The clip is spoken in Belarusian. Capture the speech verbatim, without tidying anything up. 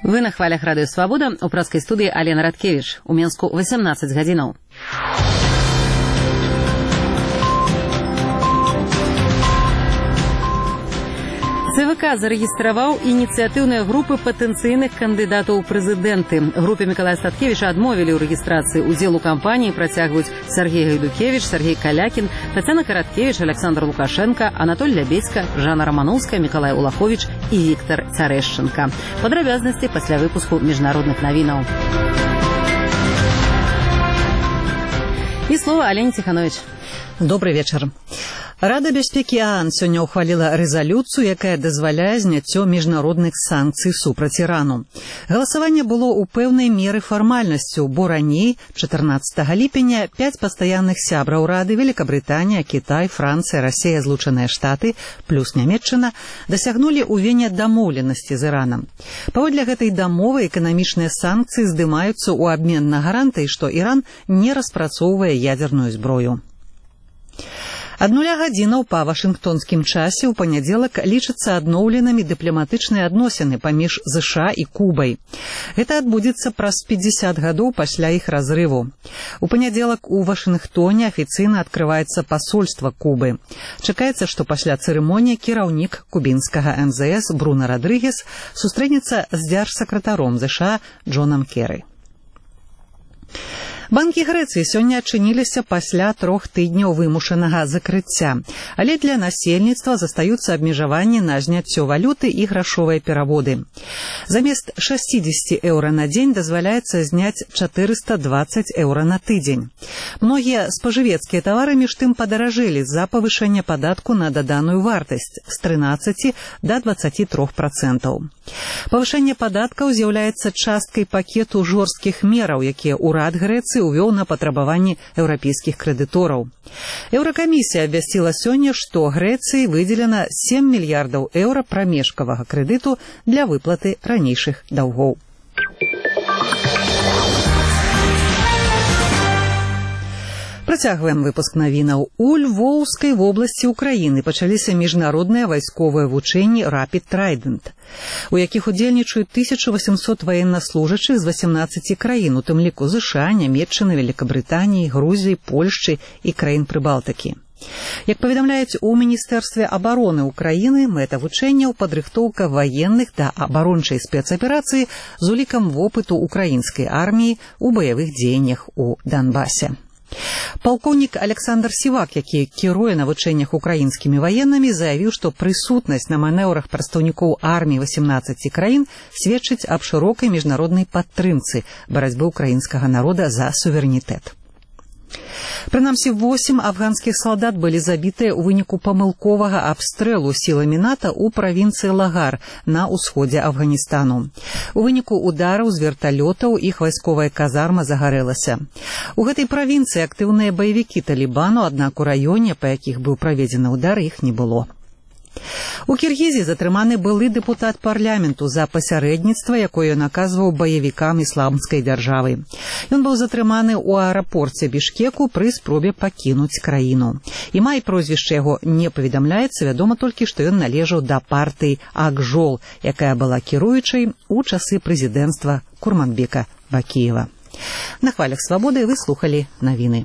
Вы на хвалях Радыё Свабода, у праскай студыі Алена Радкевіч. У Менску восемнадцать гадзінаў. ЦВК зарэгістраваў ініцыятыўныя групы патэнцыйных кандыдатаў у прэзідэнты. Групе Мікалая Статкевіча адмовілі ў рэгістрацыі. Удзел у кампаніі працягваюць Сергей Гайдукевіч, Сергей Калякін, Тацяна Караткевіч, Александр Лукашенко, Анатоль Лябедзька, Жанна Рамановская, Мікалай Улаховіч і Віктор Цярэшчанка. Падрабязнасці пасля выпуску міжнародных навінаў. І слова Алене Ціхановіч. Добрый вечар. Рада бяспекі ААН сёння ўхваліла рэзалюцыю, якая дазваляе зняццё міжнародных санкцый супраць Ірану. Галасаванне было ў пэўнай меры фармальнасцю, бо раней, чатырнаццатага ліпеня, пяць пастаянных сябраў Рады, Великабрытанія, Кітай, Францыя, Расія, Злучаныя Штаты, плюс Нямецчына, дасягнулі ў Вене дамоўленасці з Іранам. Паводле гэтай дамовы эканамічныя санкцыі здымаюцца ў абмен на гарантыі, што Іран не распрацоўвае ядерную зброю. Ад нуля гадзінаў па вашынгтонскім часе ў панядзелак лічацца адноўленымі дыпламатычныя адносіны паміж ЗША і Кубай. Гэта адбудзецца праз пятьдесят гадоў пасля іх разрыву. У панядзелак у Вашынгтоне афіцыйна адкрываецца пасольства Кубы. Чакаецца, што пасля цырымоніі кіраўнік кубінскага эм зэ эс Бруно Родрыгес сустрэнецца з дзяржсакратаром ЗША Джонам Керы. Банкі Грэцыі сёння адчыніліся пасля трох тыдняў вымушанага закрыцця, але для насельніцтва застаюцца абмежаванні на зняццё валюты і грашовыя пераводы. Замест шестьдесят еўра на дзень дазваляецца зняць четыреста двадцать еўра на тыдзень. Многія спажывецкія тавары між тым падаражэлі з-за павышэння падатку на даданую вартасць з трынаццаці да дваццаці трох працэнтаў. Павышэнне падаткаў з'яўляецца часткай пакету жорсткіх мераў, якія ўрад Грэцыі увёў на патрабаванні еўрапейскіх крэдытораў. Еўракамісія абвясціла сёння, што Грэцыі выдзелена сем мільярдаў еўра прамежкавага крэдыту для выплаты ранейшых даўгоў. Працягваем выпуск навінаў. У Львоўскай вобласці ўкраіны пачаліся міжнародныя вайсковыя вучэнні Rapid Trident, у якіх удзельнічаюць тысяча восемьсот ваеннаслужачых з восемнадцаці краін, у тым ліку ЗША, Нямецчыны, Великабрытаніі, Грузіі, Польшчы і краін Прыбалтыкі. Як паведамляюць у Міністэрстве абароны ўкраіны, мэта вучэнняў падрыхтоўка ваенных да абарончай спецаперацыі з улікам вопыту украінскай арміі ў баявых дзеяннях у Донбасе. Палкоўнік Александр Сівак, які кіруе навучэннях украінскімі ваеннымі, заявіў, што прысутнасць на манеўрах прадстаўнікоў арміі восемнадцаці краін сведчыць аб шырокай міжнароднай падтрымцы барацьбы ўкраінскага народа за суверэнітэт. Прынамсі, восем афганскіх салдат былі забітыя ў выніку памылковага абстрэлу сіламі НАТО ў правінцыі Лагар на ўсходзе Афганістану. У выніку удараў з верталётаў іх вайсковая казарма загарэлася. У гэтай правінцыі актыўныя баевікі Талібану, аднак у раёне, па якіх быў праведзены удар, іх не было. У Кіргізіі затрыманы былы дэпутат парламенту за пасярэдніцтва, якое ён аказваў баевікам ісламскай дзяржавы. Ён быў затрыманы ў аэрапорце Бішкеку пры спробе пакінуць краіну. Імя і прозвішча яго не паведамляецца, вядома толькі, што ён належаў да партыі Акжол, якая была кіруючай у часы прэзідэнцтва Курманбека Бакіева. На хвалях Свабоды вы слухалі навіны.